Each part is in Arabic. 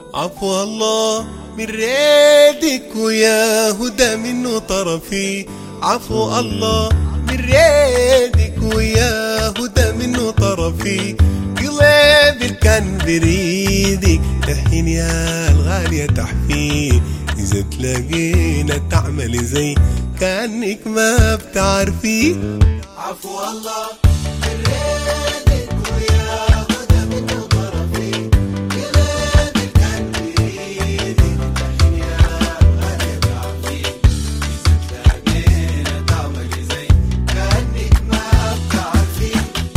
عفو الله من ريدك ويا هدى منه طرفي. عفو الله من ريدك ويا هدى منه طرفي. قلبي كان بريدك تحين يا الغالية تحفي. إذا تلاقينا تعملي زي كأنك ما بتعرفي. عفو الله من ريدك ويا هدى منه طرفي. قلبي كان بريدك تحين يا الغالية تحفي. إذا تلاقينا تعملي زي كأنك ما بتعرفي.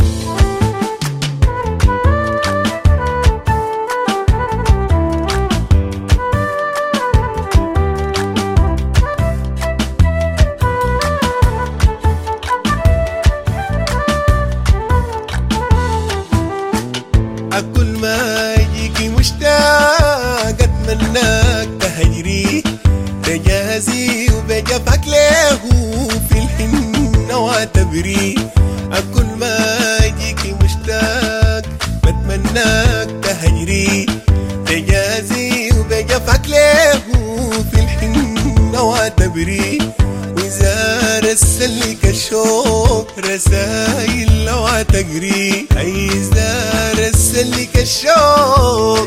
كل ما يجيكي مشتاق اتمناك تهجري. تجازي وبجفك له في الحنة واعتبري. كل ما يجيكي مشتاق بتمناك تهجري. تجازي وبجفك له في الحنة واعتبري. وإذا رسلك الشوق رسايل لو تجري. إذا رسلك الشوق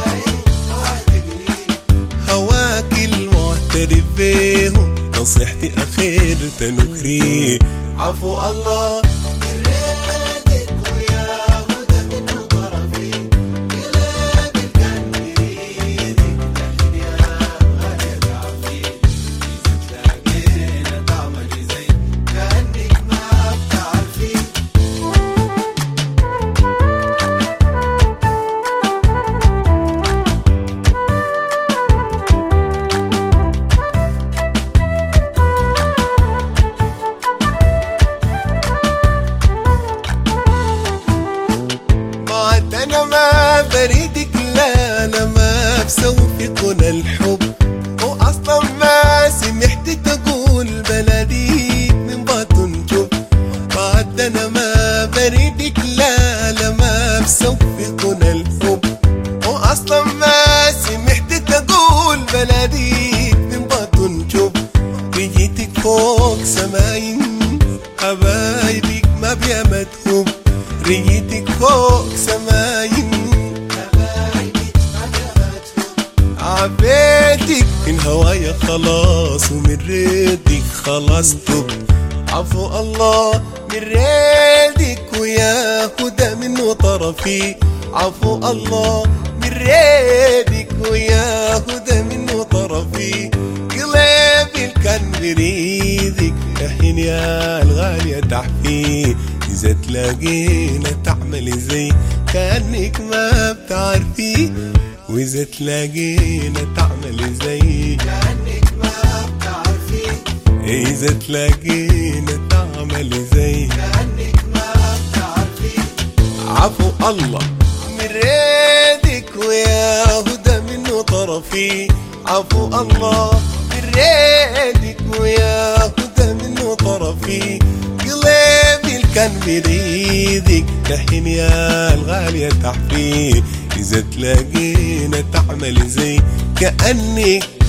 هواك المعترف بيهم نصيحتي أخير تنكري. عفو الله من ريدك ويا هدى منه طرفي. قلبي كان بريدك تحن يا غالية تعفي. إذا تلاقينا تعملي زي كأنك ما بتعرفي. أنا ما بريدك لا أنا ما بسوفقنا الحب. وأصلا ما سمحت تقول بلديك من باطن جب. بعد أنا ما بريدك لا أنا ما بسوفقنا الحب. وأصلا ما سمحت تقول بلديك من باطن جب. رجيتك فوق سماين حبايبك ما بيمتهم. رجيتك فوق سماين حبايبك ما بيمتهم. عبيتك من هوايا خلاص ومن ريدك خلاص تب. عفو الله من ريدك ويا هدى منه طرفي. عفو الله من ريدك ويا هدى منه طرفي. قلبي كان بريدك الحين يا الغالية تحفي. إذا تلاقينا تعملي زي كأنك ما بتعرفي. وإذا تلاقينا تعملي زي كأنك ما بتعرفي. إذا تلاقينا تعملي زي كأنك ما بتعرفي. عفو الله من ريدك ويا هدى منه طرفي. عفو الله من ريدك ويا هدى منه طرفي. قلبي كان بريدك تحين يا الغالية تحفي. إذا تلاقينا تعملي زي كأنك